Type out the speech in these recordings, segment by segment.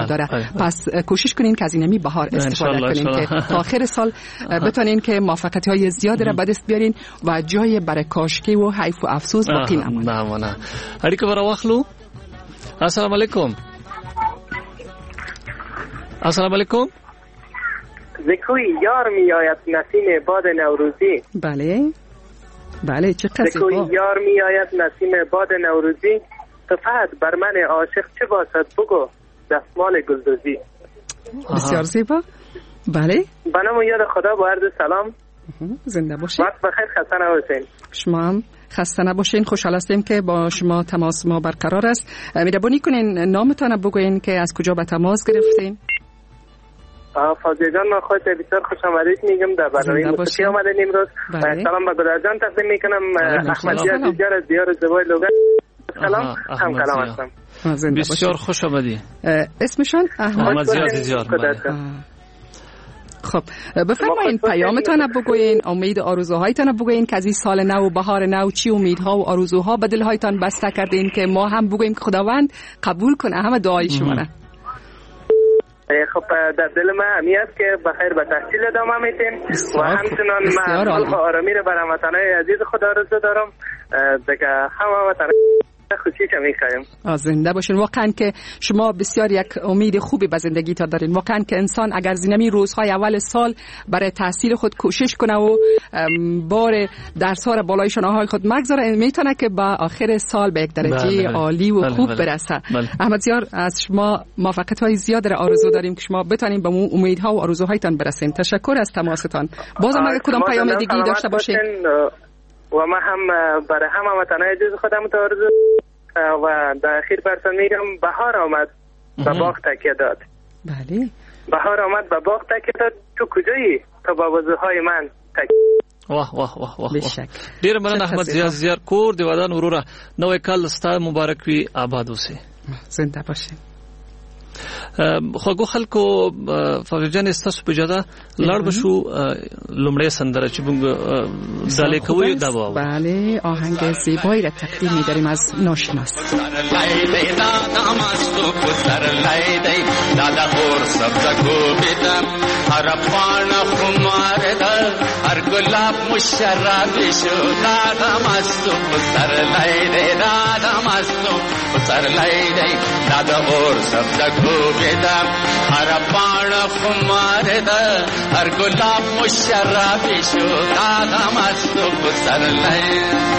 داره. پس کوشش کنین که از اینمی بهار استفاده کنین که تا آخر سال بتونین که موفقیت‌های زیاد را به دست بیارین و جای برای کاشکی و حیف و افسوس باقی نمونه. اړیکه برا واخلو. السلام علیکم. السلام علیکم. زکوی یار می آید نسیم باد نوروزی. بله چه قصه زکوی یار می آید نسیم باد نوروزی، صفت بر من عاشق چه باشد بگو دستمال گلدوزی. بسیار زیبا. بله بنام یاد خدا با عرض سلام. زنده باشین. وقت بخیر، خسته نباشین. شما هم خسته نباشین. خوشحال هستیم که با شما تماس ما برقرار است. مهربانی کنین نامتان بگوین که از کجا به تماس گرفتین. فاضل جان، من خودت بسیار خوش آمدید میگم در برنامه موسیقی آمدین امروز. سلام به گلر جان تقدیم میکنم. احمد زیار از دیار زیبای لوگان. سلام، هم کلام هستم. بسیار خوش آمدی. اسمشان احمد زیار. خب بفرمایین پیامتان بگوین، امید آرزوهایتان بگوین که از این سال نو و بهار نو چی امیدها و آرزوها به دلهایتان بسته کردین که ما هم بگویم که خداوند قبول کنه همه دعای شما را. خب در دل من همی است که بخیر به تحصیل ادامه میتیم و همچنان من صلح و آرامی را برای وطنهای عزیز خود آرزو دارم دیگه همه وطنهای خوشی که میخوایم. زنده باشین. واقعا که شما بسیار یک امید خوبی به زندگی تا دارین. واقعا که انسان اگر زینمی روزهای اول سال برای تحصیل خود کوشش کنه و بار درس‌ها را بالای شانه‌های خود مگذاره، میتونه که به آخر سال به یک درجه عالی و خوب برسه. احمد زیار، از شما موفقیت‌های زیاد را آرزو داریم که شما بتونین به امیدها و آرزوهایتان برسین. تشکر از تماستان. بازم اگر کدام پیام دیگه داشته باشین و ما هم برای همه وطنهای عزیز خودم آرزو و در اخیر برسان میگم بهار آمد به باغ تکیه داد. بله بهار آمد به باغ تکیه داد. تو کجایی؟ تو با وضوهای من تکیه. واه ډیر مننه احمد زیار کور دی ودان وروره. نوې کال ستاسو مبارک وي، آباد اوسئ. زنده باشئ. خوږو خلکو فاضل جان ستاسو په اجازه لاړ بشو لومړی سندره چې موږ دالې کوي دا و. بله آهنگ زیبایی را تقدیم می‌داریم از ناشناس. هر پانا خمار در هر گلاب مشرب شو دادم از تو سر لیده دادم از تو سر لیده دادا اور سبز گوبیدم هر پانا خمار در هر گلاب مشرب شو دادم از تو سر لیده.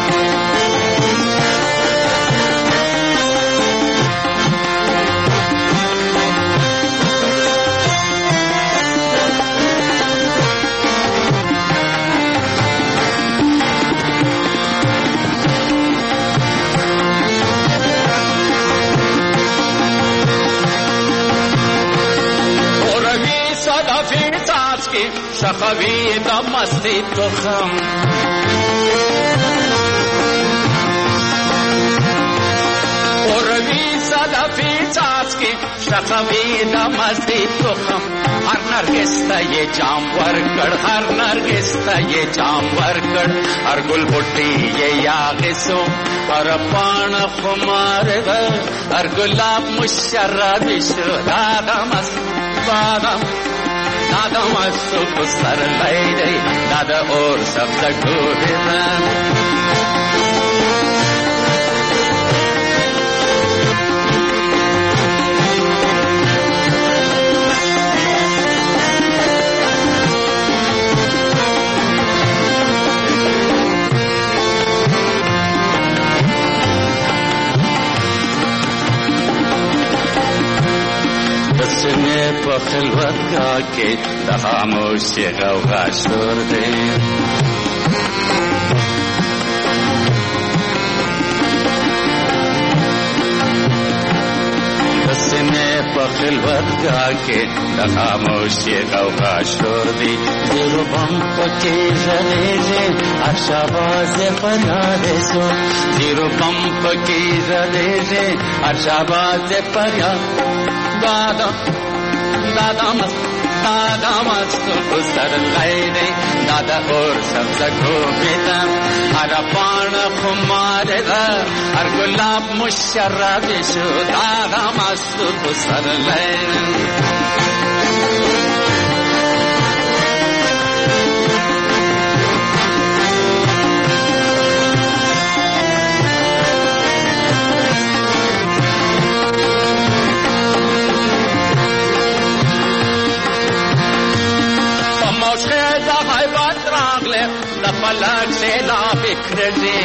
شخوی دا مستی تخم اوروی صدفی چاسکی شخوی دا مستی تخم هر نرگس تا یہ جام ورکڑ هر نرگس تا یہ جام ورکڑ هر گل بٹی یہ یاغسو هر پان خمار هر گلاب مشرب شو دادم است بادم دادم از تو سر لیده دادا اور سبز گوبیدم سنے په خلوت کې د خاموشي غوغا شور دی سنے په خلوت کې د خاموشي غوغا شور دی زیرو بم پکې ژړېږي هر شاباز فریاد سو زیرو بم پکې ژړېږي هر شاباز فریاد دادا دا مستو پسرلی دی دا د اور سبزکو بیدم هر پان خمار دا هر گلاب مشرب شو دا مستو پسرلی فلک سے لا بکھر دے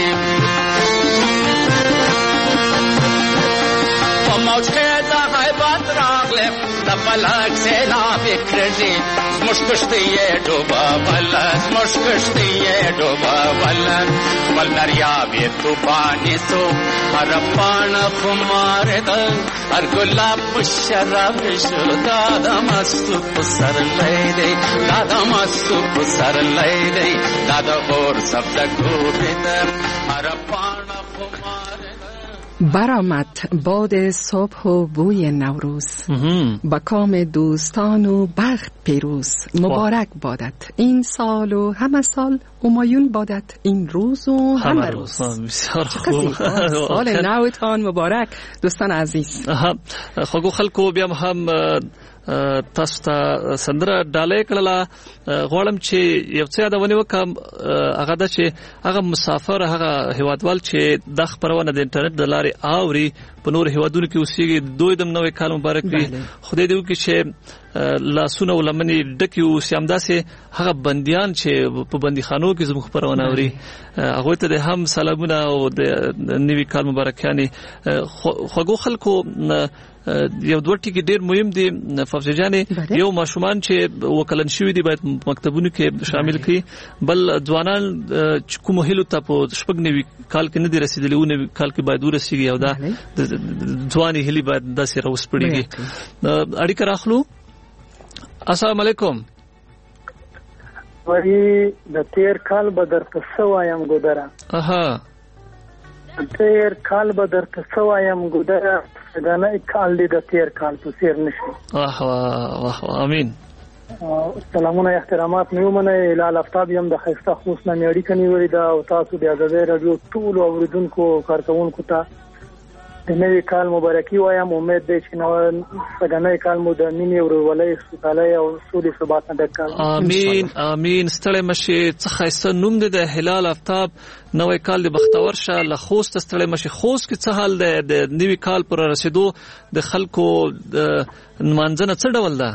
موجے دا غیبت راغلے دا فلک سے لا بکھر دے مشکشتی یہ ڈوبا بلس مشکشتی یہ ڈوبا بلس ول دریابی طوفانی سو ہر پان خمار دا ہر گلاب مشرب شو دادا مستو پسر لے دے دادا مستو پسر لے دے دادا اور سب لگو بیدر ہر پان خمار برآمد باد صبح و بوی نوروز با کام دوستان و بخت پیروز مبارک بادت این سال و همه سال همایون بادت این روز و همه روز. بسیار خوب. سال نوتان مبارک دوستان عزیز. خوږو خلکو بیا هم تاسو ته سندره ډالۍ کړله غواړم چې یو څه یادونه وکم هغه د چې هغه مسافر هغه هیوادوال چې د خبرونه د انټرنیټ د لارې اوري په نور هیوادونو کې اوسېږي دوی د نوې کال مبارک وي خدای دې وکړي چې لاسونه ولمنې ډکې اوسي همداسې هغه بندیان چې په بندیخانو کې زموږ خبرونه اوري هغوی ته هم سلامونه او د نوي کال مبارکیانې خوږو خلکو یو دوه ټکي ډېر مهم دي فوزي جانې یو ماشومان چې وکلن شوي دي باید مکتبونو کې شامل کړي بل ځوانان چې کوم هیلو ته په شپږ نوي کال کې نه دي رسیدلي او نوي کال کې باید ورسیږي او دا ځواني هیلې باید داسې راوسپړيږي اړیکه راخلو السلام علیکم وری د تیر کال به درته سوایم ګودره تیر کال به درته سوایم ګودره دا نه کال دی د تیر کال په سیر نشي واه امين سلامونه احترامات نیو منه هلال افتاب یم د خیسته خصوصا اړیکه نیولې دا او تاسو د ازادۍ رادیو ټول اوریدونکو کارکونکو ته د نوي کال مبارکي وایم امید دی چې نو څنګه کال مو د مینې ورولې سوتاله او سولې ثبات نه ډکال امين ستړی مشي څه خیسته نوم دی د هلال افتاب نوې کال د بختور شه له خوست ستړی مشي خوست کې څه حال دی د نوي کال پر رسیدو د خلکو منځنه څه ډول ده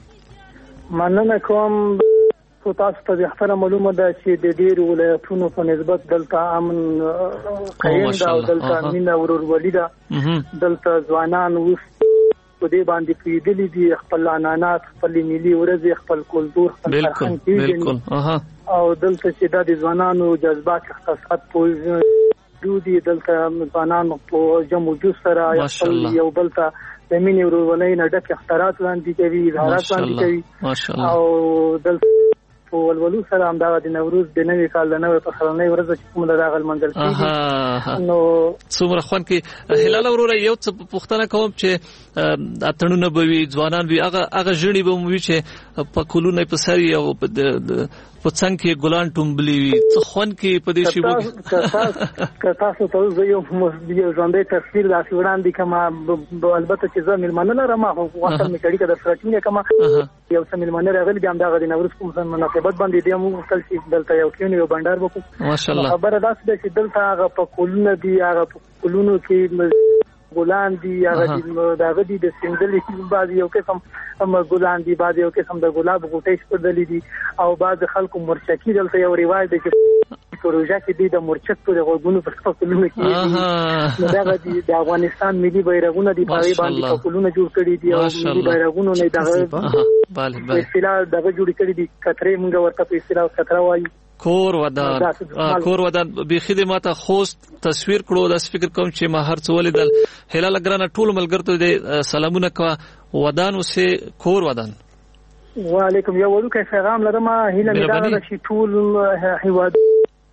مننه کوم تاسو ته ځخره معلومه ده چې د ډېر ولایتونو په نسبت دلته امن قائم ده او دلته مینه ورورولي ده دلته ځوانان اوس په دې باندې پیډلې دي خپل عنعنات خپل ملي ورځ خپل کلتور خپل فرهنګ بالکل او دلته چې د ځوانانو جذبات احساسات په دودي دلته ځوانان په جمع جوړ سره یو بلته د مینې ورورولۍ نه ډک اختراعات وړاندې کوي اظهارات وړاندې کوي او دلته په ولولو سره هم دا د نوروز د نوي کال د نوې پخلنۍ ورځ چې کوم د راغل منځل کیږي نو څومره خوان کې هلال وروره یو څه پوښتنه کوم چې اتڼونه به وي ځوانان وي هغه ژړي به مو وي چې په کولونه په سری او په څنګ کې ګلان ټومبلي وي څه خوان کې په دې شی وګ تاسو ته یو ژوندۍ تصویر داسې وړاندې کما البته چې زه ملمنه لرم او وخت مې کړي کده سرچینه کما یو څه ملمنه راغلي بیا دغه د نوروز کوم څه مناسبت باندې دی مو خپل شي دلته یو کینو یو بندر وکړو ماشاءالله خبره ده چې دلته هغه په کولونه دی هغه په کولونو کې ګلان دي هغه دغه دي د سندلې بعض یو قسم ګلان دي بعض یو قسم د ګلاب غوټې شپدلې دي او بعض خلکو مرچکی دلته یو ریواج دی چې پروژه کې د مرچک په غوګونو په خپلونه کې دغه دي د افغانستان ملي بیرغونه دي په باندې خپلونه جوړ کړي دي او ملي بیرغونه نه دغه اصطلاح دغه جوړ کړي دي کترې موږ ورته په اصطلاح کتره وایي کور ودان بيخي د ماته خوست تصویر کړو د فکر کوم چې ما هر څه ولیدل هلال ګرانه ټول ملګرته د سلامونه کا ودان اوسه کور ودان وعلیکم یو ورکه پیغام لرم هله مې دا چې ټول هیواد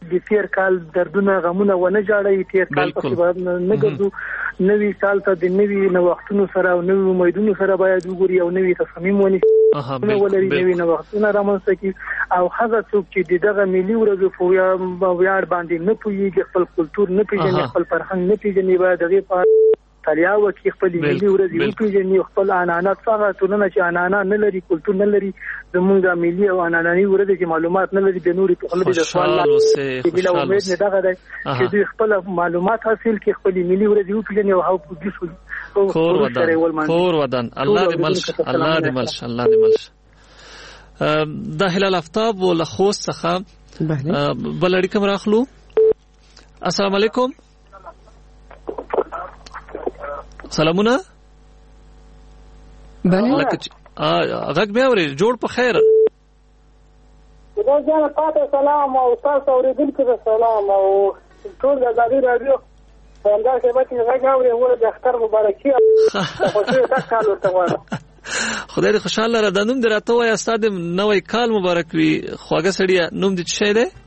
د تیر کال دردونه غمونه ونه جاړي، تیر کال په نه ګرځو. نوی کال ته د نوی نوښتونو سره او نوی امیدونو سره باید وګوري او نوی تصمیم ونیسي، ولري نوی نوښتونه رامنځته کړي. او هغه څوک چې دغه ملي ورځو په ویاړ باندې نه پوهیږي، خپل کلتور نه پیژني، خپل فرهنګ نه پیژني، باید هغې په تالیا وکړي، خپل ملي ورځې وپیژني، خپل عنعنات. هغه ټولنه چې عنعنه نه لري، کلتور نه لري، زمونږ ملي او عنعنوي ورځې چې معلومات نه لري، د نورې په خلک د سوال لاندې بلا امید نه دغه دی چې دوی خپل معلومات حاصل کړي، خپل ملي ورځې وپیژني او هغه په دې کور ودان. الله دې ملش، الله دې ملش، الله دې ملش. د هلال افتاب ول خوست څخه بل اړیکه راخلو. السلام علیکم. سلامونه. بله غږ مې اوري. جوړ په خیر. خدای جان پاتې سلام او تاسو اوریدونکو ته سلام او ټول د ازادي رادیو څنګه چې باندې غږ اوري ول د اختر مبارکي او خوشي د کال ورته وایم. خدای دې خوشاله را د نوم دې راته وای استاد نوې کال مبارک وي. خواږه سړیا نوم دې څه دی؟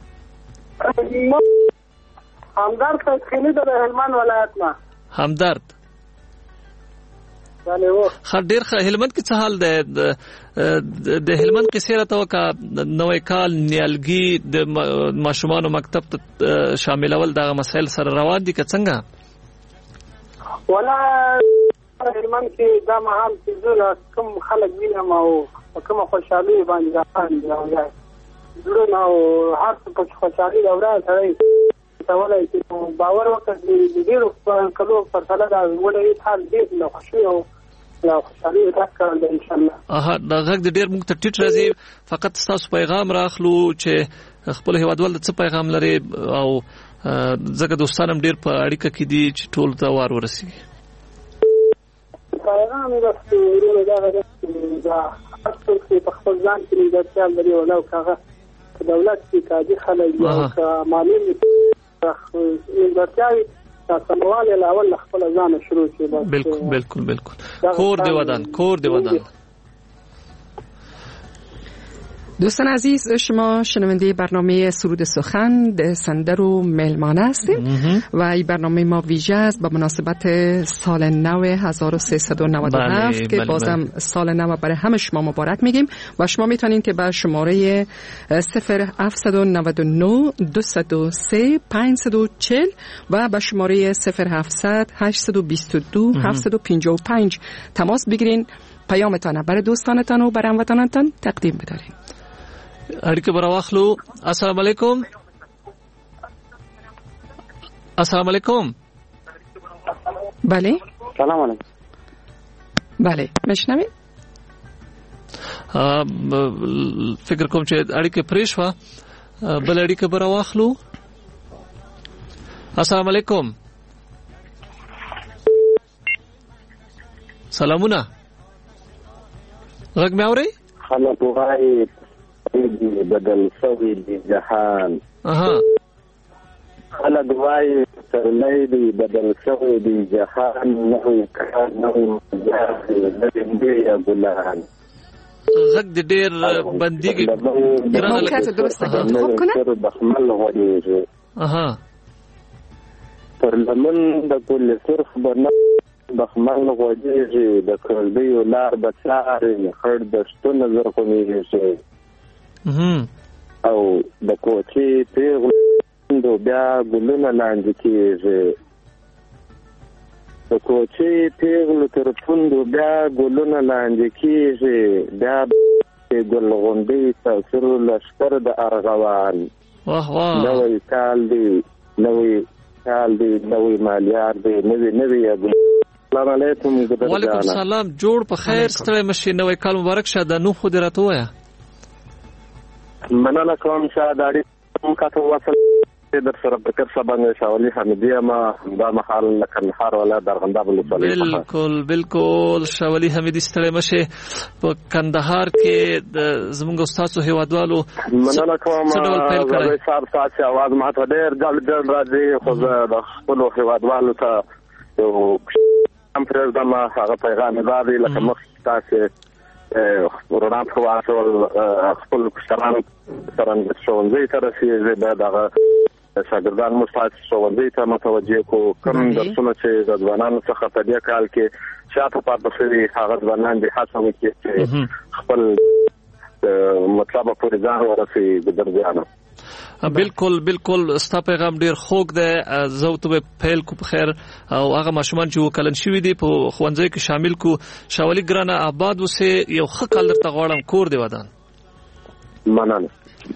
همدرد تخیلی د هلمند ولایت نه. همدرد. خا ډیر هلمند کې څه حال دی؟ د هلمند کې سیرت وکا نوې کال نیالګي د ماشومان مکتب ته شاملول دغه مسایل سره روان دي که څنګه؟ ولا هلمند کې دا مهال چې زه کوم خلک وینم او کوم خوشحالي باندې راځي زړه او هر څه په خوشحالي دوران سره تولای چې باور وکړي د ډیرو کلو پر سره دا ولې حال دې نو خوشي او لا خوشحالي راکړل ان شاء الله. دا غږ د ډیر موږ ته ټیټ راځي. فقط تاسو پیغام راخلو چې خپل هیوادوال څه پیغام لري او ځکه دوستانم ډیر په اړیکه کې دي چې ټول ته وار ورسیږي. پیغام یې راځي ورو دا خاصه په خپل ځان کې د خیال لري او کاغه دولت کې کاږي خلک او معلوم دي سموال الاول خپل ځان شروع کړي. بالکل بالکل بالکل. کور دی ودان، کور دی ودان. دوستان عزیز، شما شنونده برنامه سرود سخن ده سندر و مهلمانه هستید و این برنامه ما ویژه است به مناسبت سال نو 1397 که بازم سال نو برای همه شما مبارک میگیم و شما میتونید که به شماره 0799 203 540 و به شماره 0700 822 755 تماس بگیرین، پیامتان برای دوستانتان و برای هموطنانتان تقدیم بدارین. اړیکه براواخلو. السلام علیکم. السلام علیکم. بله سلام علیکم. بله مشنوید. فکر کوم چې اړیکه پریښوا. بل اړیکه براواخلو. السلام علیکم. سلامونه. غږ مې اوري؟ خلک وایي بدل شوی دی جهان. خلک وایي سرلی دی بدل شوی دی جهان. نوی کار نوی مجاز نوی ګلان. غږ د ډېر بندیږي. موقعیت درسته خوب کنه. بخمل غوړېږي. پر لمن د کل سرخ بنا بخمل غوړېږي. د کړدیو لار به څاري خړ د شتونه زرغونېږي. او د کوچې پیغلو بیا ګلونه لاندې کېږي. د کوچې پیغلو تر پوندو بیا ګلونه لاندې کېږي. بیا ګل غونډۍ تاثیر لشکر د ارغوان. نوی کال دی، نوی کال دی، نوی مالیار دی، نوی ګل. السلام علیکم. وعلیکم السلام. جوړ په خیر. ستړی مشي. نوی کال مبارک شه. د نو خو دې راته وایه. مننه کوم چې دا اړیکه کاته وصل در سره بکر صاحب شاولي حمیدیه ما دا محل کندهار ولایت درغنداب ولسوالۍ. بالکل بالکل. شاولي حمیدي ستړی مشه په کندهار کې د زموږ استادو هیوادوالو. مننه کوم چې صاحب ساتي आवाज ما ته ډېر جلد راځي. خو د خپل هیوادوالو ته یو هم پرېږدم هغه پیغام دی لکه مخ تاسو رڼا په واسول خپل کشران څنګه ښوونځي ته رسیږي بعد هغه شاګردان مستعد ښوونځي ته متوجه کو کوم درسونه چې د ځوانانو څخه په دې کال کې شاته پاتې شوي هغه ځوانان به هڅه وکړي چې خپل مطلب پورې ځان ورسي د درځانو. بالکل ستا پیغام ډیر خوږ دی. زه ته پیل کو په خیر او هغه ماشومان چې وکلن شوی دي په خوندزي کې شامل کو شاولي ګرانه آباد وسه یو ښه کال درته غواړم کور دی ودان. مننه.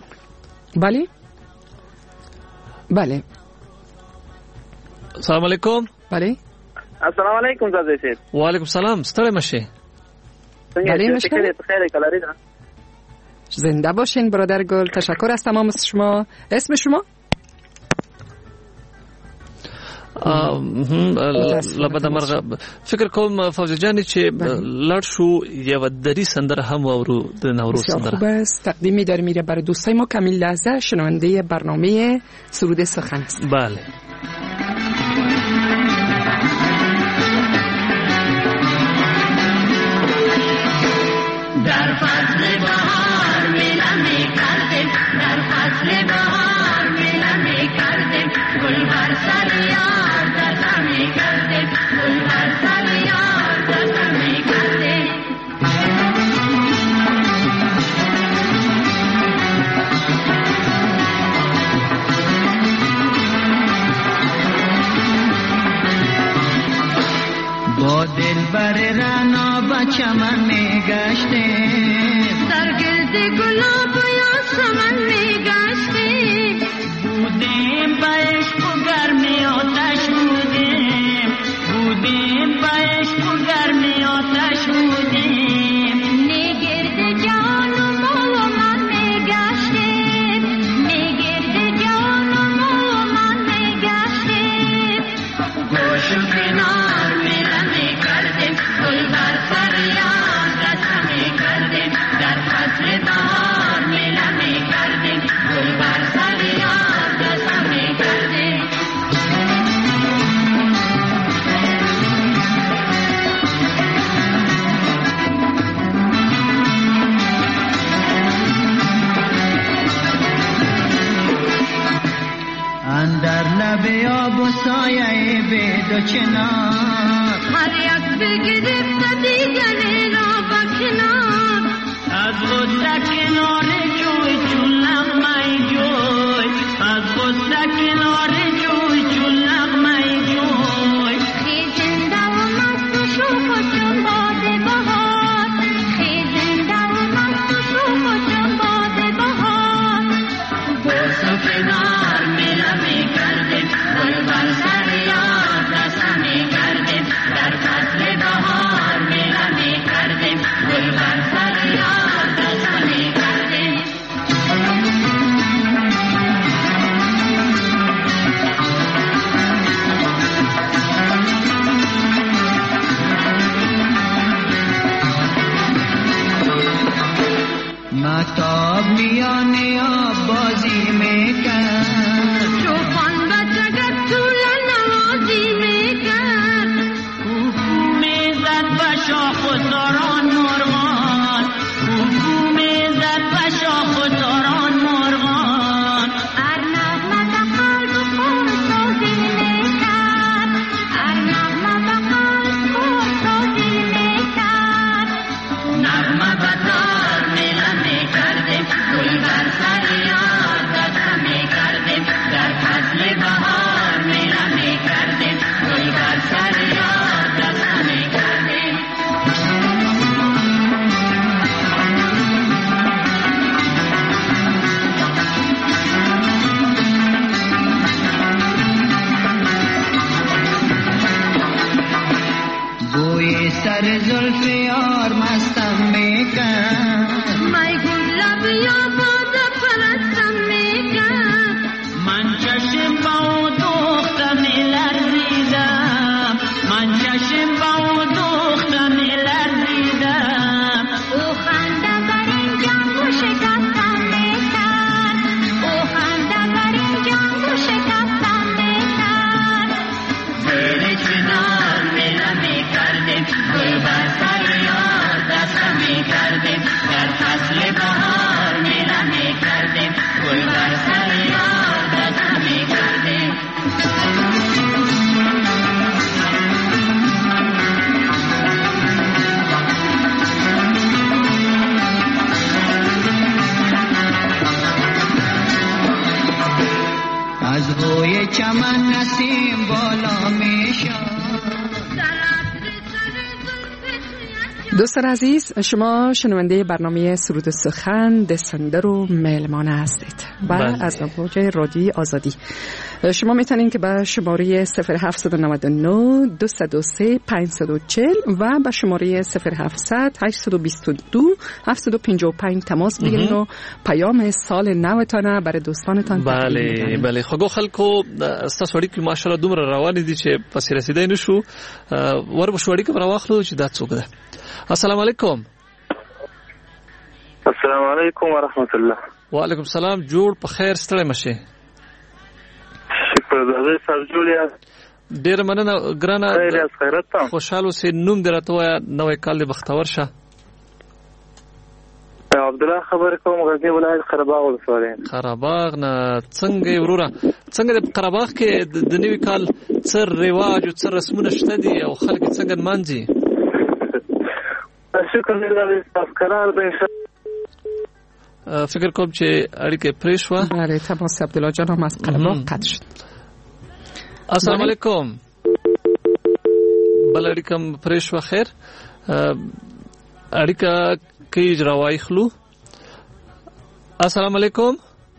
بله السلام علیکم. بله السلام علیکم زاده شید. و علیکم السلام. ستړی مشه. بله مشه. خیر کلاری ده. زنده باشین برادر گل. تشکر از تمام شما. اسم شما؟ لبدا مرغه فکر کوم فوزی جانی چې لړ شو یو دری سندره هم ورو د نوروز سندره خوب است. تقدیمی داره میره برای دوستای ما. کمیل لحظه شنونده برنامه سرود سخن است. بله. در فصل بهار میلمه کردیم، در فصل بهار میلمه کردیم، گل بر سر یار دستمی کردیم، گل بر سر یار دستمی کردیم. با دل بر رنا با چمن می گشتیم، سرگرد گلاب و یاسمن می گشتیم، بودیم با عشق و گرمی آتش بودیم، بودیم با عشق و گرمی آتش بودیم، نگرد جان و مال و من می گشتیم، نگرد جان و مال و من می گشتیم، گوش و کنار میلمه کردیم، گل بر سر یار دستمی کردیم، در فصل بهار میلمه کردیم، گل بر سر یار دستمی کردیم. اندر لب آب و سایه بید و چنار، هر یک بگرفت دیگری را بکنار، از غصه کنار جوی چون لغمه جوی، از غصه کنار جوی چون لغمه جوی، خیزنده و مست و شوخ و چون باد بهار، خیزنده و مست و شوخ و چون باد بهار، بوس و کنار میلمه کردیم، گل بر سر یار دستمی کردیم، در فصل بهار میلمه کردیم، گل بر سر یار دستمی کردیم. مهتاب میان آب بازی میکرد، چوپان بچگت طول نوازی میکرد، کوکو میزد و شاخ و ساران مرغان، کوکو میزد و شاخ و ساران مرغان، هر نغمه به قلب خود سازی میکرد، هر نغمه به قلب خود سازی میکرد، نغمه به تار میلمه کردیم، گل بر سر یار دستمی کردیم، در فصل بهار میلمه کردیم، گل بر سر یار دستمی کردیم. بوی سر زلف یار مستم میکرد، مای گل لب یا باد پرستم میکرد، من چشم با او دوختم لرزیدم، من چشم با او دوختم لرزیدم، او خنده بر این جنگ و شکستم میکرد، او خنده بر این جنگ و شکستم میکرد، زیر چنار میلمه کردیم، گل بر سر یار دستمی چمن نسیم بالا میشد. دوستان عزیز، شما شنونده برنامه سرود سخن دسندر و مهلمان هستید و از موج رادیوی آزادی. شما میتونید که به شماره 0799 203 540 و به شماره 0700 822 755 تماس بگیرید و پیام سال نوتانه برای دوستانتان تقدیم. بله خو خلکو تاسو وړي کې ماشاءالله دومره روان دي چې پسې رسیدای نشو ور بشوړي کې راوخلو چې دا څوک ده. السلام علیکم. السلام علیکم ورحمت الله. وعلیکم السلام. جوړ په خیر ستړی مشه. شکر زه سر جوړیا. ډیر مننه ګرانه. خیرت ته. خوشاله سي نوم درته وای نوې کال د بختور شه. عبد الله خبر کوم غزنی ولایت قرهباغ ولسوالۍ. قرهباغ نه څنګه وروره څنګه د قرهباغ کې د نوې کال څر رواج او څر رسمونه شته دي او خلک څنګه مانځي؟ شکر لله تاسو قرار به فکر کوم چې اړیکه پریشوا. بله تماس عبدالله جان هم از قرهباغ قطع شد. السلام علیکم. بل اړیکه پریشوا خیر اړیکه کی جراوای خلو. السلام علیکم.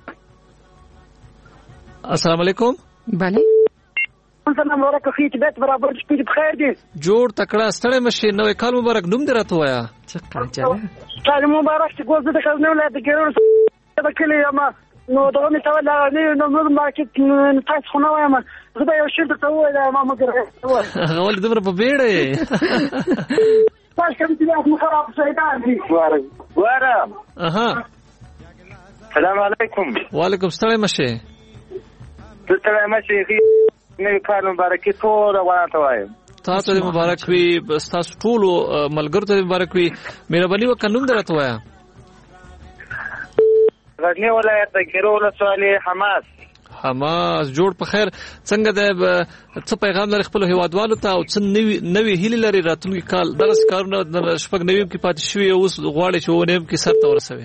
السلام علیکم. بله سلام علیکم. خیت بیت برابر شپې بخیر دي. جوړ تکړه ستړی مشه. نوې کال مبارک. نوم دې راته وایا. څه جاله کال مبارک. چې ګوز د غزنی ولایت کې ورسره کلی یم نو دغه می تول نو مارکیټ تاسو خو نه وایم زه به یو شی ته وایم ما مګر غول دمر په بیړې تاسو کوم چې مو خراب شیطان دي واره. اها السلام علیکم. وعلیکم السلام مشه. ستړی مشه. نوې کال مبارک ټول غواړم ته وایم. تاسو ته مبارک وي. تاسو ټول ملګرو ته مبارک وي. مهرباني وکړئ نوم درته وایا. غزنی ولایت د ګیرو ولسوالۍ حماس. جوړ په خیر. څنګه د څه پیغام لري خپل هیوادوالو ته او څه نوې هیلې لري راتلونکي کال درس کارونه د شپږ نویم کې پاتې شوی اوس غواړي چې ونیم کې سر ته ورسوي؟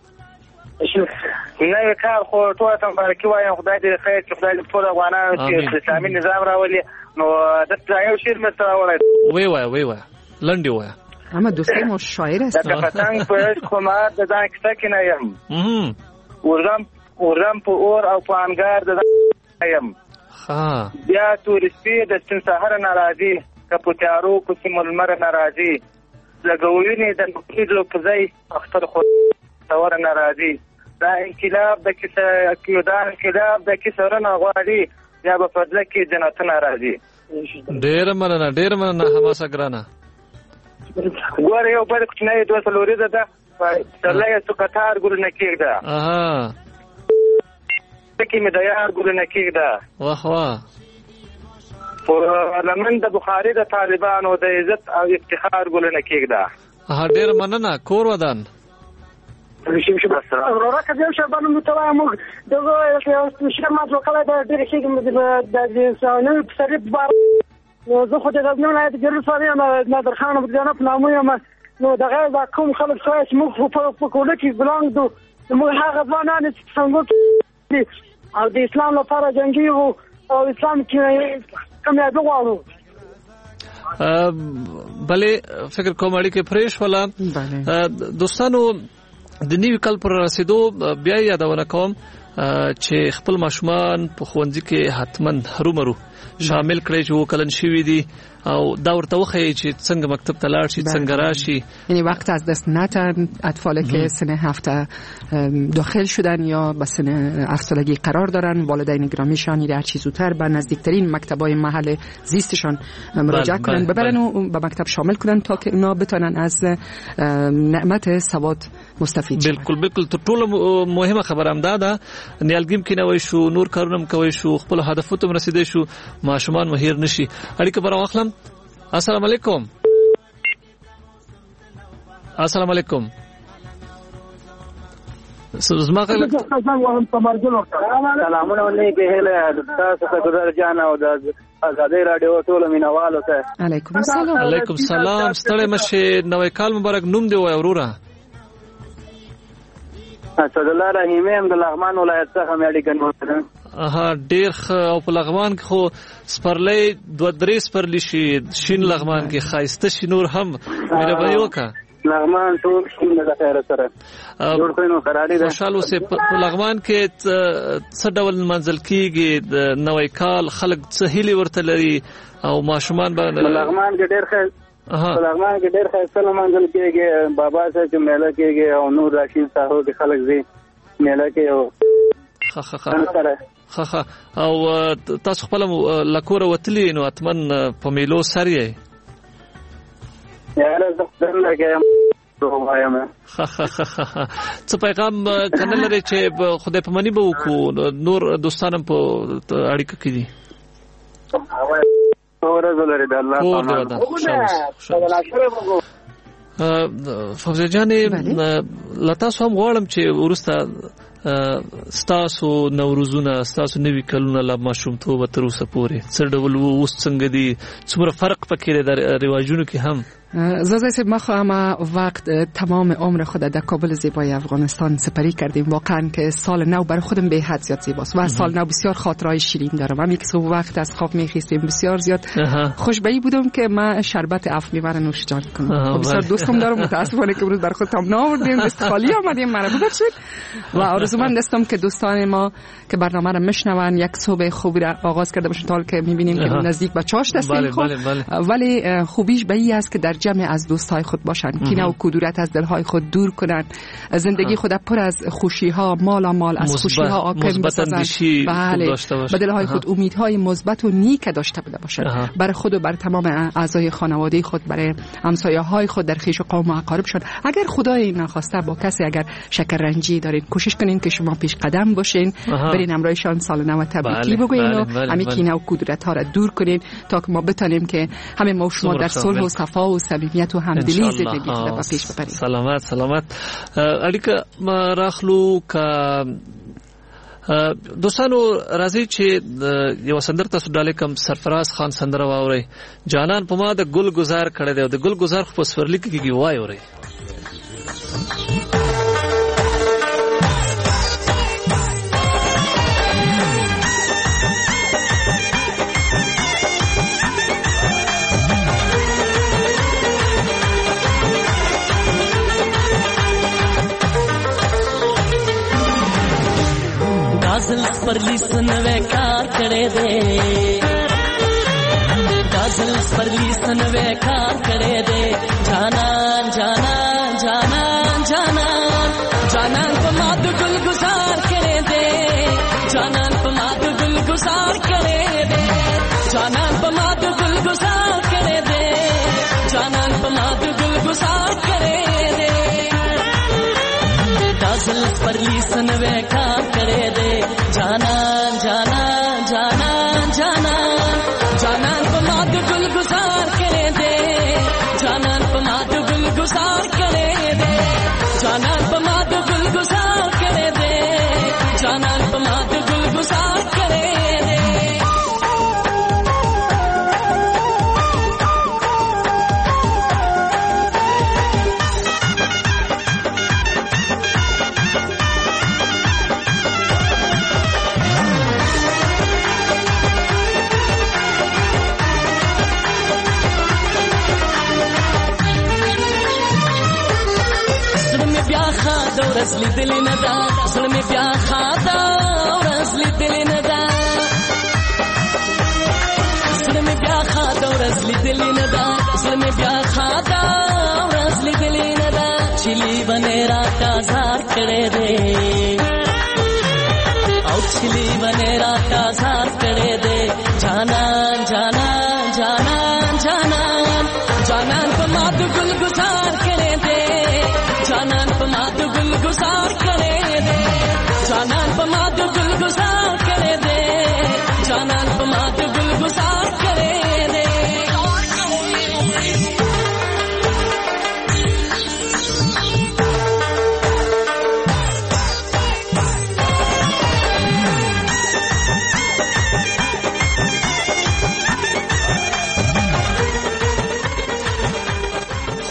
نوې کال خو ټول ته مبارکي وایم. خدای دې خیر چې خدای دې ټول افغانانو چې اسلامي نظام راولي نو دلته یو شعر مې سره راوړی. وی لنډي وایه. اما دوستای ما شاعر است. د پتنګ په کومه د ځان کیسه کې نه یم. ورم په اور او په انګار د یم. بیا تورستی د سپین سهار ناراضي کپوتیارو کو سیمل مر ناراضي لګوینې د نقیدلو په ځای اختر خو تور ناراضي. دا انقلاب د کیسه رنه غواړي یا په فضله کې جنت ناراضي. ډیر مننه حماسه ګرانه. ګوره یو بل کوچنی دوه سلوریزه ده ترله یې څو قطار ګلونه کېږده کې مې د یار ګلونه کېږده واه پارلمان د بخاري د طالبانو د عزت او افتخار ګلونه کېږده. ډیر مننه. کور ودان وراره که یو شبانو متوایم دغه شرمات وکړه د ډېر شي د نوې پسرلي په باره زه خو د غزني ولایت ګیرو ولسوالۍ یم نادر خان ابوجانه په نامه یم نو دغه دا کوم خلک شوی چې موږ په کوله کې ګلانګ دو موږ هغه ځوانان چې څنګه او د اسلام لپاره جنګیږو او اسلام کې کامیابي غواړو. بلې فکر کوم اړیکې پریش ولا دوستانو د نیو کال پر رسیدو بیا یادونه کوم چې خپل ماشومان په ښوونځي کې حتماً هرومرو شامل کړئ چې وکلن شوي دي او دا ورته وښیي چې څنګه مکتب ته لاړ شي څنګه راشي. یعنی وقت از دست ندن اطفالی که سن 7 داخل شدن یا به سن 7 سالگی قرار دارن والدین گرامیشان هر چیز زودتر به نزدیکترین مکتبای محل زیستشان مراجعه کنن ببرن و به مکتب شامل کنن تا که اونا بتونن از نعمت سواد مستفید شون. بالکل تر ټولو مهمه خبره هم ده نیالګیم کې نوې شو نور کارونه کوي شو خپل هدفونو ته رسیدي شو ماشومان مهیر نشي. اړیکه پر واخلم. السلام علیکم. السلام علیکم. زما خلک سلامونه علیکم هله تاسو ته ګذر جان او د آزادۍ رادیو ټول مینوالو ته علیکم السلام. علیکم السلام. ستړی مشه. نوې کال مبارک. نوم دی وای وروره. اسد الله رحیم د لغمان ولایت څخه مې اړیکه نیولې. ډیر او په لغمان کې خو سپرلې 2-3 سپرلې شي شین لغمان کې خایسته شي نور هم مهرباني وکړه لغمان ټول شین د خیر سره جوړ کړئ نو قرارې ده خوشاله اوسې په لغمان کې څه ډول منزل کېږي د نوې کال خلک څه هیلې ورته لري او ماشومان باندې لغمان کې ډېر خیر لغمان کې ډېر خیر سره منزل کېږي بابا صاحب چې میله کېږي او نور راشین صاحب کې خلک زی میله کې او او تاسو خپل لکوره وتلی نو اتمن په میلو سره یې یاره زخم لګم څه پیغام کنه لري چې خدای په منی به وکړو نور دوستانم په اړیکه کې دي ورزلری د الله فوزي جانې لتا سو هم غواړم چې ورسته ستاسو نوروزونه ستاسو نوی کلونه لا ماشومتوب تر اوسه پورې څه ډول اوس څنګه دي څومره فرق پکې د رواجونو کې هم زازه سب ما خواهم وقت تمام عمر خود در کابل زیبای افغانستان سپری کردیم واقعا که سال نو برای خودم به حد زیاد زیباست و سال نو بسیار خاطرهای شیرین دارم همین که صبح وقت از خواب میخیستیم بسیار زیاد خوشبایی بودم که من شربت عفو میوه نوش جان کنم بسیار دوستم دارم متاسفانه که امروز برای خود تام نآوردیم دست خالی آمدیم مرا ببخشید و آرزومند هستم که دوستان ما که برنامه را میشنون یک صبح خوبی را آغاز کرده باشن تا حال که میبینیم که نزدیک به چاش دستیم ولی خوبیش به این است که در جمع از دوستای خود باشن کینه و کدورت از دلهای خود دور کنن زندگی خود پر از خوشی‌ها مال از خوشی‌ها آکم بسازن بله به دلهای خود امیدهای مثبت و نیک داشته باشن برای خود و برای تمام اعضای خانواده خود برای همسایه‌های خود در خویش و قوم و اقاربشون اگر خدای نخواسته با کسی اگر شکررنجی دارین کوشش کنین که شما پیش قدم باشین برین همراهشان سال نو تبریکی بگوین و همین کینه و کدورت ها را دور کنین تا که ما بتونیم که همه ما شما در صلح و صفا و صمیمیت و همدلی زندگی خود را پیش ببریم سلامت اړیکه راخلو کا دوستانو راځي چې یو سندر تاسو ډالې کوم سرفراز خان سندره واوري جانان په ما د ګل گزار کړه دی او د ګل گزار په سورلی کې وای اوري دازل سپرلی سنوے کار کڑے دے دازل سپرلی سنوے کار کڑے دے جانان جانان جانان جانان جانان پماد گل گزار کرے دے جانان پماد گل گزار کرے دے جانان پماد گل گزار کرے دے جانان پماد گل گزار کرے دے دازل سپرلی سنوے کار کڑے دے جانان جانان جانان جانان جانان پماد گل گزار کرے دے جانان پماد گل گزار کرے دے جانان پماد گل گزار کرے دے جانان پماد گل گزار کرے دے ورځ لیدلې نه ده زړه مې بیا خاطا ورځ لیدلې نه ده زړه مې بیا خاطا ورځ لیدلې نه ده زړه مې بیا خاطا ورځ لیدلې نه ده چې لیونې راته زار کړې دې او چې لیونې راته زار کړې دې جانان جانان جانان جانان جانان په ما د ګل گزار کړې دې جانان په ما د ګل گزار کرے دے جانان په ما د ګل گزار کرے دے جانان په ما د ګل گزار کرے دے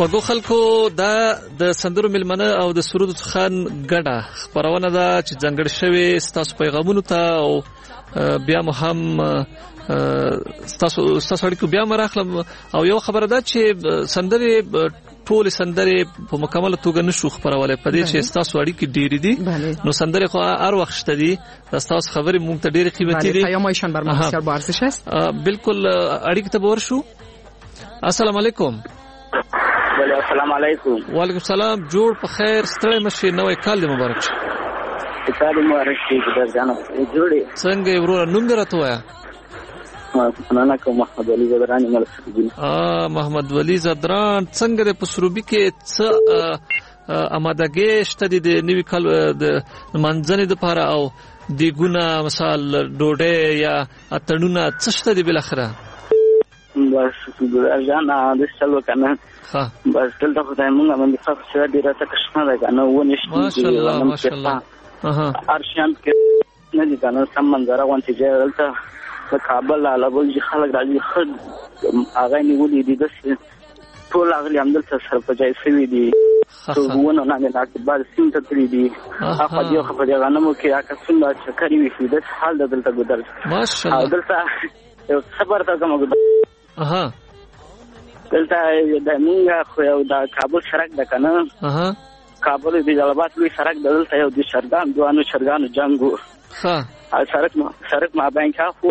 خوږو خلکو دا د سندرو ملمنه او د سرود خان ګډه خبرونه ده چې ځنګړ شوی ستاسو پیغامونو ته او بیا مو هم ستاسو اړیکو بیا مراخلم او یو خبره ده چې سندرې ټول سندرې په مکمل توګه نشو خبرولای په دې چې ستاسو اړیکې ډېری دي نو سندرې خو هر وخت شته دي ستاسو خبرې مونږ ته ډېرې قیمتي دي پیامایشان بر ما بسیار با ارزش است بالکل اړیکې ته ورشو السلام علیکم السلام علیکم وعلیکم السلام جوړ په خیر ستړی مشه نوې کال دې مبارک شه کال دې مبارک شه درځانو جوړې څنګه ورور نوم دې راته وایا انا کوم محمد ولی زدران ملسوبین محمد ولی زدران څنګه د پسروبي کې څه امادګي شته د نوې کال د منځنۍ د لپاره او د ګونه مثال ډوډۍ یا اتړونه څه شته دی بل اخره بس درځان د سلو کنه ها بس دلته خدای مونږ باندې څه ډیره څه کښنه ده کنه ونشي ماشاءالله ارشان کې نه دي کنه سم منظره وانت چې دلته په کابل علاوه چې خلک راځي خد هغه نیولې دي د ټول هغه عملته سره په ځای سوي دي ونه نه نه بعد سیم ته تری دي هغه دی خو په دې غنمو کې هغه څنګه چکرې وي د حال دلته ګذر ماشاءالله دلته یو صبر ته کوم اها دلته د مونږه خو یو د کابل سړک د کنه کابل د جلبات لوی سړک دلته یو د شرګان دوانو شرګانو جنگو ها سړک ما باندې خو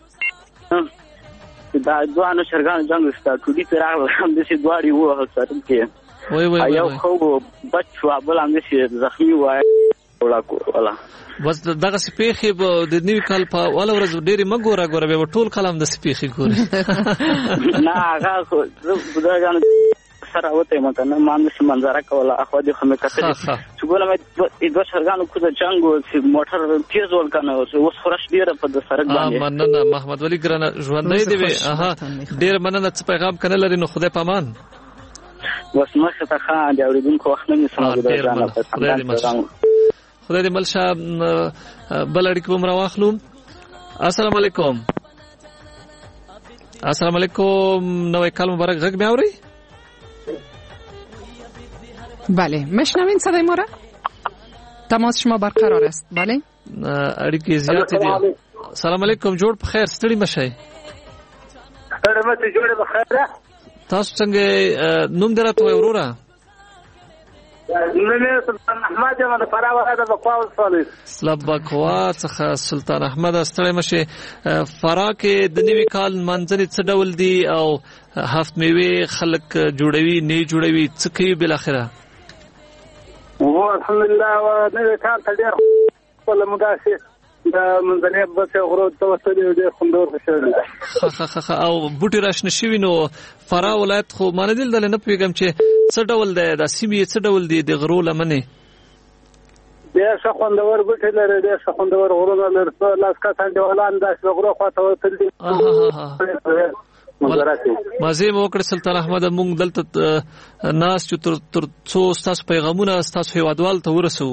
دا دوانو شرګانو جنگ ستا ټولي پر هم د سي دواري وو سره کې وای یو خو بچو بل هم سي زخمي وای ولا بس دغه سپیخي د نیو کال په اول ورځ ډېری مګوره ګوره به ټول کلام د سپیخي ګوري نه هغه خو دا جان سره وته مته نه مانځ منظره کوله اخو دې خمه کتل چې ګوله مې د شرګانو کو د جنگو چې موټر تیز ول کنه اوس فرش ډیره په سړک باندې مننه محمد ولی ګرانه ژوندۍ دی اها ډیر مننه چې پیغام کنه لري نو خدای پامان بس مخه ته خان دی اوریدونکو وخت نه سمه ده خدای دې ملشه بل اړیکه به مراواخلو السلام علیکم السلام علیکم نوې کال مبارک غږ مې اوري بله میشنوین صدای ما را تماس شما برقرار است بله اړیکې زیاتې دي سلام علیکم جوړ په خیر ستړي مشه رحمت جوړ په خیر تاسو څنګه نوم درته وروره نوم سلطان احمد یم د فراه ولایت د بکوا ولسوالۍ بکوا څخه سلطان احمد ستړي مشه فراه کې د نوي کال منځنۍ څه ډول دي او هفت میوه خلک جوړوي نه جوړوي څه کوي بل اخره او الحمدلله و نوې کال ته ډېر خپل مداسي د منځنۍ بس غرو توسل دي خوندور خوشاله او بوټي راشنه شوی نو فراه ولایت خو ماندل دل نه پیګم چې څه ډول دی د سیمې څه ډول دی د غرو لمنه ډېر ښه خوندور بوټي لري ډېر ښه خوندور غرونه لري لاس کا څنګه ولان داس غرو خواته وتل دي مازه مو کړ سلطان احمد مونږ دلته ناس چې تر څو تاسو پیغامونه تاسو هیوادوال ته ورسو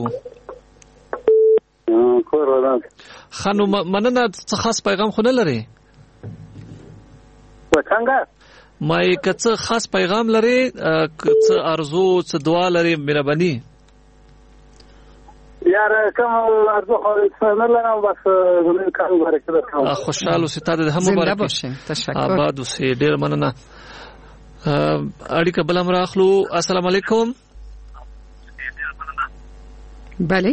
خانو مننه څه خاص پیغام خو نه لري څنګه مای کڅ خاص پیغام لري څه ارزو څه دعا لري مهرباني یار کوم ارزو خو نه لرم بس زموږ کار ورکړه خوشاله ستاده هم مبارک تشکر آباد اوسې ډیر مننه اړیکه بل امر اخلو السلام علیکم بله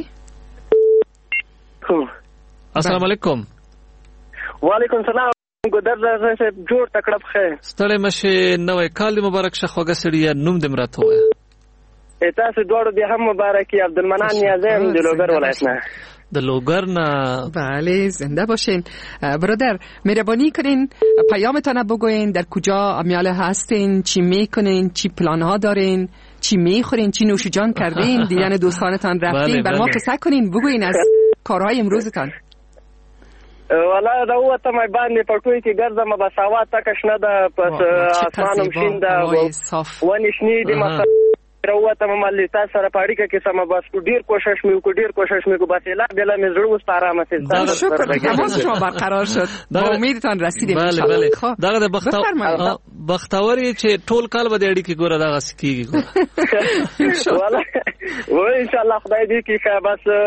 السلام علیکم وعلیکم السلام ګدر زه جوړ تکړه بخیر ستړی مشه نوې کال مبارک شه خوګه سړی نوم دې مرته وای تاسو دوړو به هم مبارکی عبدالمنان نیازم د لوګر ولایت نه د لوګر نه بله زنده باشین برادر مهربانی کنین پیامتان بگوین در کجا امیاله هستین چی میکنین چی پلان ها دارین چی میخورین چی نوش جان کردین دیدن دوستانتان رفتین بر ما قصه کنین بگوین از کارهای امروزتان والا دا وته مې باندې پټوي کې ګرځم بس هوا تک شنه ده پس اسمانم شین ده ونی شنی دي راوته مالي تاسو سره پاړی کې سم بس ډیر کوشش میکو بس اله بلا مې زړه وست آرامه سي. شکر تماس شما برقرار شد. با امیدتان رسیدیم ان شاء الله. دغه د بختوري چې ټول کال به اړیکې ګوره دغه سکیږي ګوره والله ان شاء الله خدای دې کې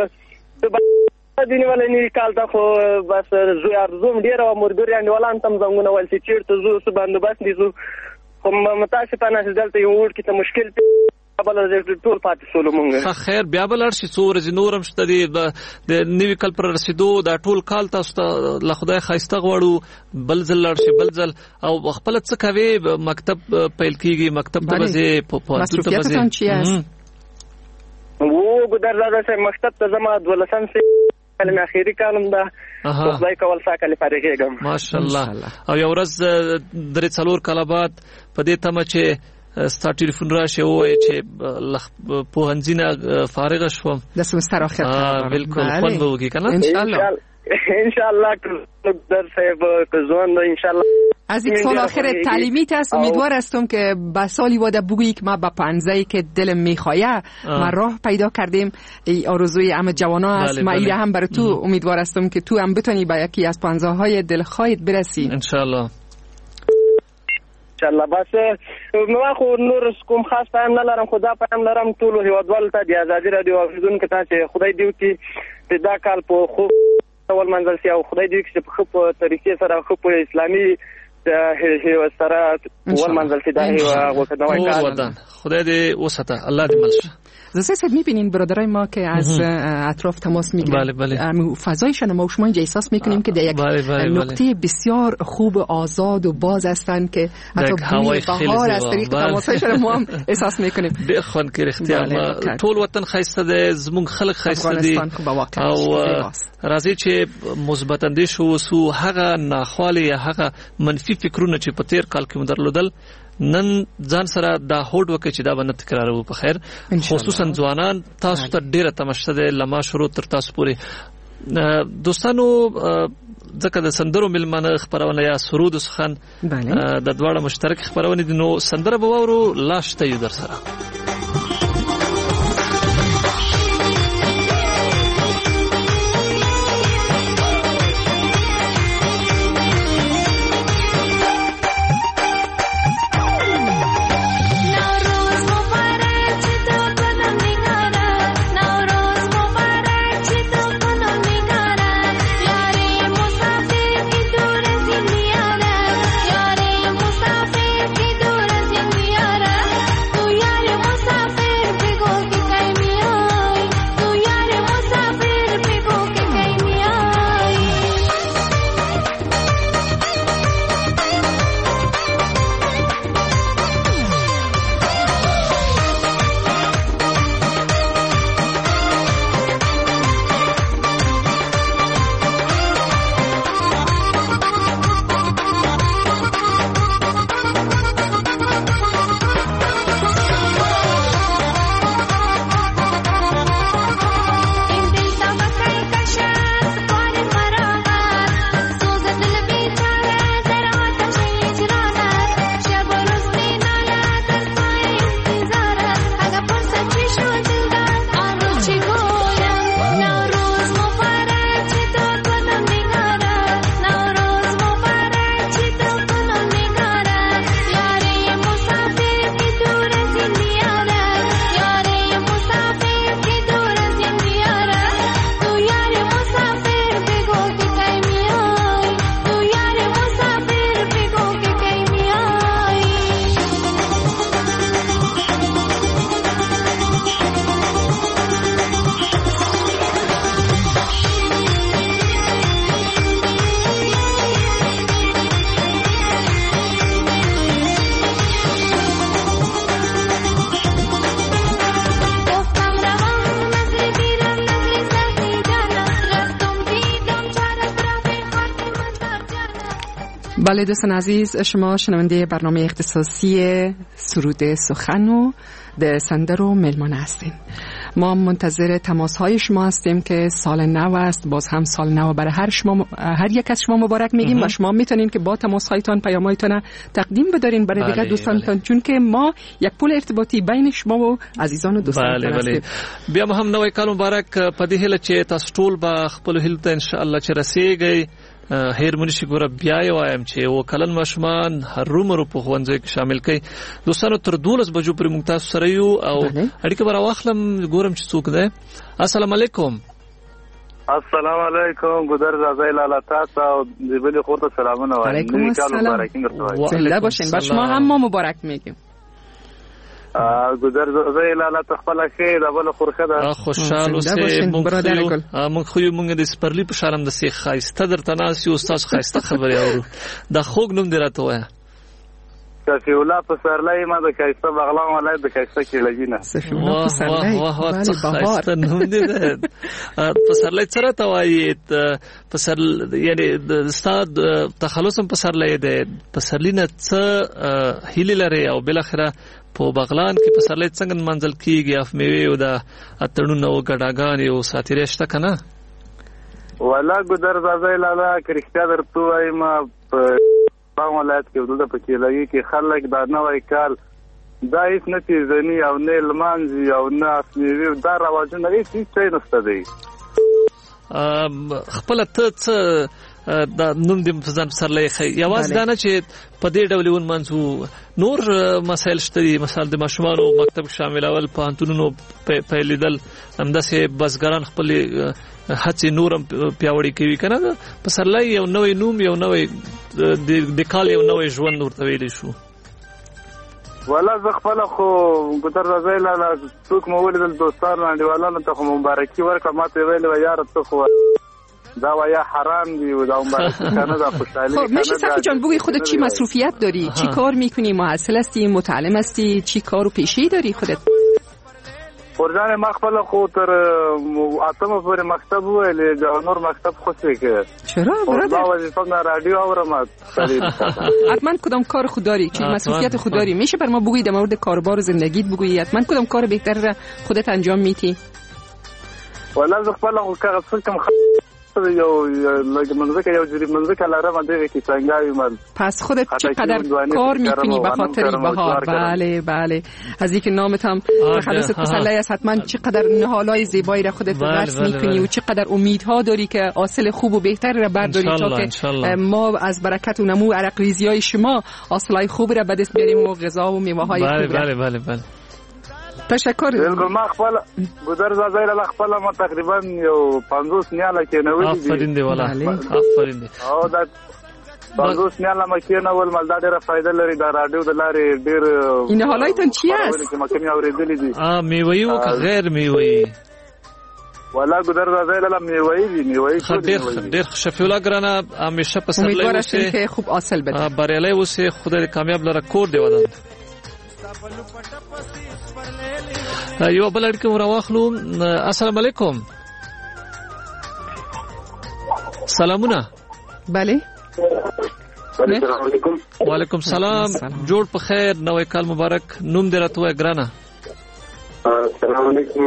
بس دیني ولني کال ته خو بس زو ارزوم ډیر او مرګري انډولان تم زنګونه ول چې چیرته زو سباندو بس دي زو کوم متاسفانه چې دلته یو ور کې ته مشکل بل ټول پاتې سولو مونږه خیر بیا بل شي څور ز نورم شته دي د نیوی کال پر رسیدو دا ټول کال تاسو ته له خدای خاصه غوړو بل ځل شي بل ځل او خپل څه کوي مکتب پیل کیږي مکتب ته وځي په مصروفیتتون چی است وو ګدرزاده سه مکتب ته زما دولسم سه کلمه اخیری کالم ده خدای کول ساکل فارغېږم ماشاءالله او یو ورځ درې څلور کاله بعد په دې تمه چې ستا ټلیفون راشه وای چې په هنځینه فارغ شوم د سمستر اخر بالکل خون به وږي کنه ان شاء الله در صاحب کزوان ان شاء الله از این سال آخر تعلیمیت است. امیدوار هستم که با سالی واده بگویی که ما با پنزه‌ای که دلم میخواه ما راه پیدا کردیم. ای آرزوی همه جوانا است. ما ایره هم برای تو امیدوار هستم که تو هم بتونی با یکی از پنزه‌های دلخواهت برسی ان شاء الله. انشاءالله بس ما خو نور کوم خاص پیغام نه لرم، خدا پیغام لرم ټول هیوادوالو ته د ازادي رادیو اوریدونکو ته چې خدای دې وکړي چې دا کال په خوب ډول منځل شي او خدای دې وکړي چې په ښه طریقې سره ښه په اسلامي سره ول منځل شي دا هیواد وطن خدای دې وساته الله دې ملشه. زسه میبینین برادرای ما که از اطراف تماس میگیرن فضایشان ما و شما اینجا احساس میکنیم که در یک نقطه بسیار خوب آزاد و باز هستند که حتی بوی بهار از طریق تماسایشان ما هم احساس میکنیم. بخوان که اختیار ټول وطن خیسته ده، زمون خلق خیسته دی او راځي چې مثبت اندیش وسو هغه ناخواله یا هغه منفي فکرونه چې په تیر کال کې مدرلودل نن ځان سره دا هوډ وکړي چې دا باندې تکرارو په خیر، خصوصا ځوانان تاسو ته ډیره تمشه ده لما شروع تر تاسو پورې. دوستانو ځکه د سندرو ملمنه خبرونه یا سرود سخن د دواړه مشترک خبرونه دي، نو سندره به وورو لاشته یو در سره. بله دوستان عزیز، شما شنونده برنامه اختصاصی سرود سخن و ده سندر و ملمان هستین. ما منتظر تماس های شما هستیم که سال نو است. باز هم سال نو برای هر یک از شما مبارک میگیم و شما میتونین که با تماس هایتان پیام‌هایتان تقدیم بدارین برای دیگر دوستانتان، چون که ما یک پل ارتباطی بین شما و عزیزان و دوستان هستیم. بیا هم نوې کال مبارک په دې هیله چې تاسو ټول به خپل هیلو ته ان شاء الله چې رسیږئ. هیر مونږ شي ګوره بیا یې وایم چې وکلن ماشومان هرومرو په ښوونځي کې شامل کړئ. دوستانو تر 12 بجو پورې موږ تاسو سره یو او اړیکه به راواخلم. ګورم چې څوک دی. السلام علیکم. السلام علیکم. ګودر رضای لاله تاسو او دیبلی خورته سلامونه وایم. علیکم السلام. زنده باشین. با شما هم ما مبارک میگیم. ګودر رضای لاله تخپل خیر اول خورخه ده. خوشحال اوسئ. مونږ خو مونږ د سپرلی په شارم د سیخ خایسته درته ناسي استاد خایسته خبري اورو. د خوګ نوم درته وایا. صفی الله پسرلی ما د خایسته بغلان ولایت د خایسته کېلګینه. صفی الله پسرلی. بله خایسته نوم دی. پسرلی سره توایي پسر یعنی د استاد تخلصم پسرلی دی. پسرلی نه څه هیله لري او بل اخره په بغلان کې پسرلی څنګه منځل کیږي اف میوه او د اتړونو او ګډاګان او ساتیره شته کنه. ولا ګدر زازای لاله کرښتیا درته وایم په ولایت کې ودل په کې لګي کې خلک دا نوې کال دا هیڅ نه تیزنی او نه لمانځي او نه اسمیوي دا راوځنه هیڅ څه نشته دی. خپل ته دا نوم دې په ځان سره لې یواز دا نه چې په دې ډول ون منځو نور مسائل شته. مثلا د ماشومانو مکتب شامل اول په انتونو په لیدل همداسې بسګران خپل هڅې نورم پیاوړي کوي کنه. په سرلای یو نوې نوم یو نوې د کال یو نوې ژوند ورته ویل شو. ولا زه خپل خو ګټر راځي لاله څوک مو ولې دوستانو انډیوالانو ته مبارکي ورکړه. ماته ویل و یار ته خو دا ویا حرام دی و دا مبارکی کنه دا خوشحالی خب میشه صفی جان بگوی خودت چی مصروفیت داری؟ چی کار میکنی؟ محصل هستی؟ متعلم هستی؟ چی کار و پیشه‌ای داری خودت؟ ورجان ما خپل خو تر اتمه پورې مکتب ویل نور مکتب خوشی که. چرا برادر؟ ما وظیفه نه رادیو اورم. حتما کدام کار خود داری؟ چی مصروفیت خود داری؟ میشه بر ما بگوی در مورد کاربار و زندگیت بگویی؟ حتما کدام کار بهتر خودت انجام میدی؟ ولا زه خپل خو کار څه یو لکه منځکه یو جری منځکه لارم دغه کې څنګه ویم. پس خودت چقدر کار میکنی به خاطر بهار؟ بله بله. از اینکه نامت هم تخلصت پسرلی است حتما چقدر نهالای زیبایی را خودت درس میکنی و چقدر امیدها داری که حاصل خوب و بهتر را برداری تا که ما از برکت و نمو عرق ریزی های شما حاصلای خوب را به دست بیاریم و غذا و میوه های خوب را. بله بله بله. تشکر. ما خپل ګذر زازای له خپل ما تقریبا یو 50 نیاله کې نه ویلې دي. آفرین دی والله آفرین دی. او دا 50 نیاله ما کې نه ول مالدا ډیره فائدہ لري دا رادیو د لارې ډیر. این حالایتون چی است؟ ما کوم اوریدلې دي. میوي او غیر میوي. ولا ګذر زازای له میوي دي میوي. ډیر شفیع الله ګرانه همیشه په سر امیدوارم که خوب حاصل بده. بریالي اوسه خدای کامیاب لره کور دی ودان. یو بل اړیکه ورواخلو. السلام علیکم. سلامونه. بله. السلام علیکم. وعلیکم سلام. جوړ په خیر نوې کال مبارک. نوم دې راته وای ګرانه. السلام علیکم.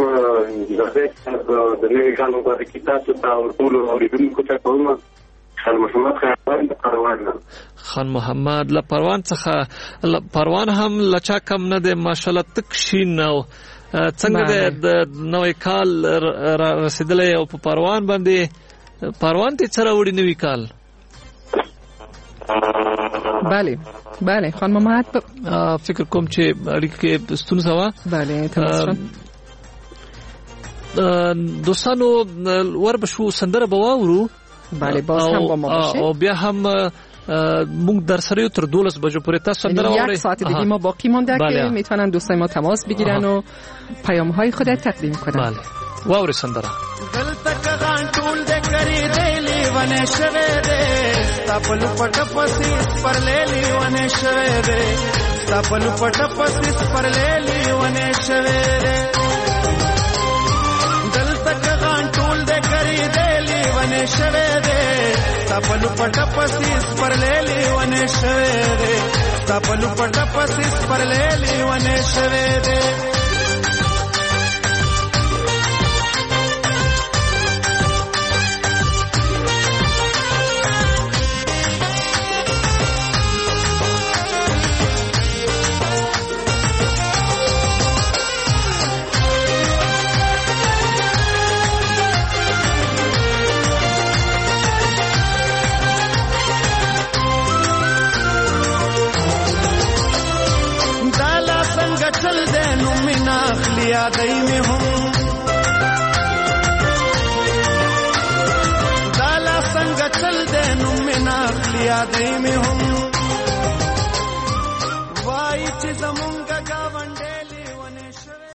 د نوې کال مبارک تاسو ته او ټول اوریدونکو ته کوم. خان محمد پروان. خان محمد له پروان څخه. پروان هم لچا کم نه دی ماشاءالله تک شین نو. څنګه د نوې کال رسیدلې او په پروان باندې پروان ته سره وړي نوې کال. بله بله خان محمد فکر کوم چې اړیکه ستونزه وا. بله تمام. دوستانو ور بشو سندره بواورو. بله باز هم با ما باشه. او بیا هم مونږ در سره تر 12 بجو پورې تاسو سندره اورئ. یک ساعت دیگه ما باقی مونده که میتونن دوستای ما تماس بگیرن و پیام های خود تقدیم کنن. بله واوري سندره. دل تک غان ټول د کری دیلی ونه شوه دې تپل پټ پسیس پر لیلی ونه شوه دې تپل پټ پسیس پر لیلی ونه شوه دې دل تک غان ټول د کری دیلی ونه شوه دې تپل پټ پسیس پر لیلی ونه شوه دې تپل پټ پسیس پر لیلی ونه شوه دې اخلی یادای می هم دالا څنګه چل دې نو مې اخلی یادای می هم وای چې زمونږ